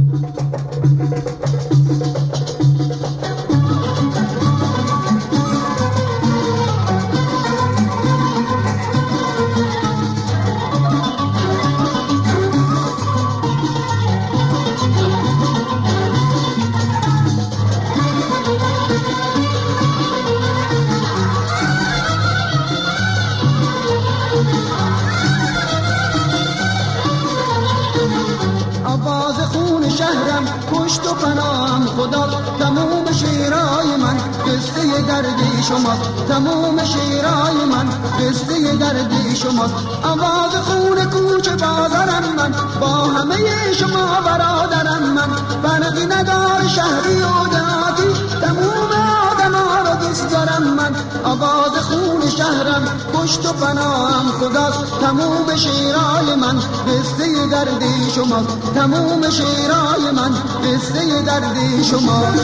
آواز خون شهرم پشت و پناهم خدا، تموم شیرای من قصه دردی شماست، تموم شیرای من قصه دردی شماست. آواز خون کوچه بازارم من، با همه شما برادرم من، فرقی نداره شهری و دهاتی، تموم آدما رو دوست دارم من. آواز خون شهرم پشت و پناهم خداست، تموم شیرای من قصه دردی شماست، تموم شیرای من قصه دردی شماست.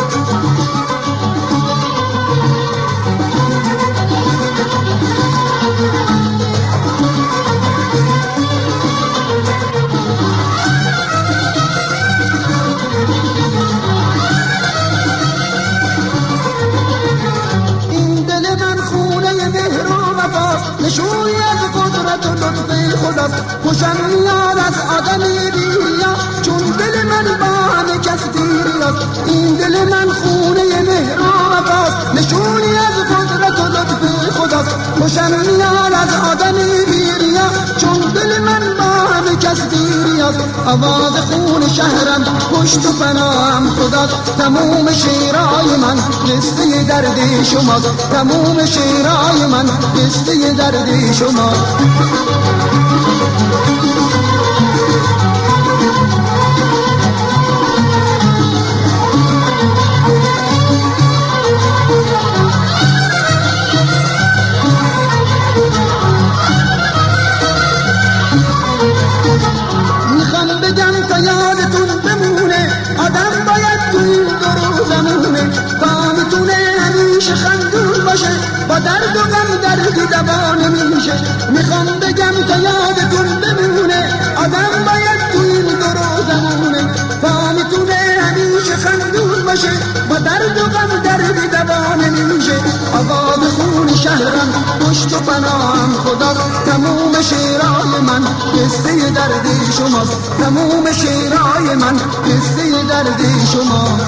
نشونی از قدرت و لطف خداست، خوشم میاد از آدمی بیا، چون دل من با همه کس دیریاست. این دل من خونه مهر و وفاست، نشونی از قدرت و لطف خداست. خوشم میاد از آدمی بیا، چون دل من با همه کس دیریاست. آواز خون شهرم پشت و پناهم خداست، تموم شیرای من قصه دردی شماست، تموم شیرای من قصه دردی شماست. میخوام بگم تا یادتون بمونه، آدم باید تو این دو روزمونه، تا میتونه همیشه خندون باشه، با درد و غم دردی دوا نمیشه. میخوام بگم تا یادتون بمونه، آدم باید تو این دو روزمونه، تا میتونه همیشه خندون باشه، با درد و غم دردی دوا نمیشه. آواز خون شهرم پشت و پناهم خداست، تموم شیرای من قصه دردی شماست، تموم شیرای من قصه دردی شماست.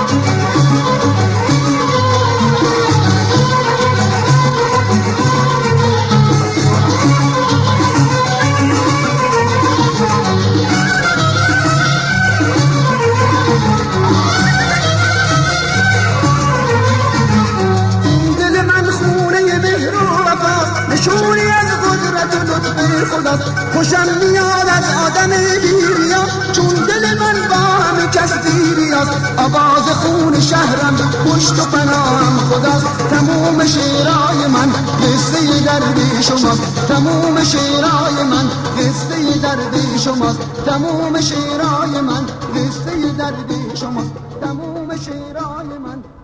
نشونی از قدرت و لطف خداست، خوشم میاد از آدم بیریا، چون دل من با همه کس دیریاست. آواز خون شهرم پشت و پناهم خداست، تموم شیرای من قصه دردی شماست، تموم شیرای من قصه دردی شماست، تموم شیرای من قصه دردی شماست، تموم شیرای من